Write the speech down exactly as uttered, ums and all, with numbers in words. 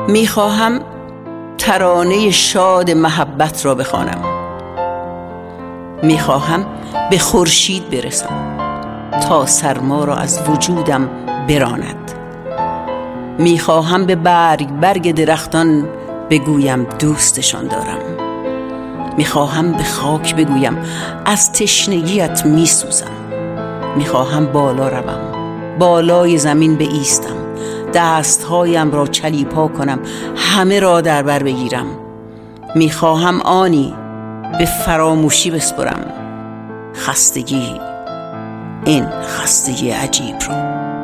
میخواهم ترانه شاد محبت را بخوانم. میخواهم به خورشید برسم تا سرما را از وجودم براند. میخواهم به برگ برگ درختان بگویم دوستشان دارم. میخواهم به خاک بگویم از تشنگیت میسوزم. میخواهم بالا روم، بالای زمین بایستم، دستهایم را چلیپا کنم، همه را در بر بگیرم. میخواهم آنی به فراموشی بسپرم، خستگی، این خستگی عجیب رو.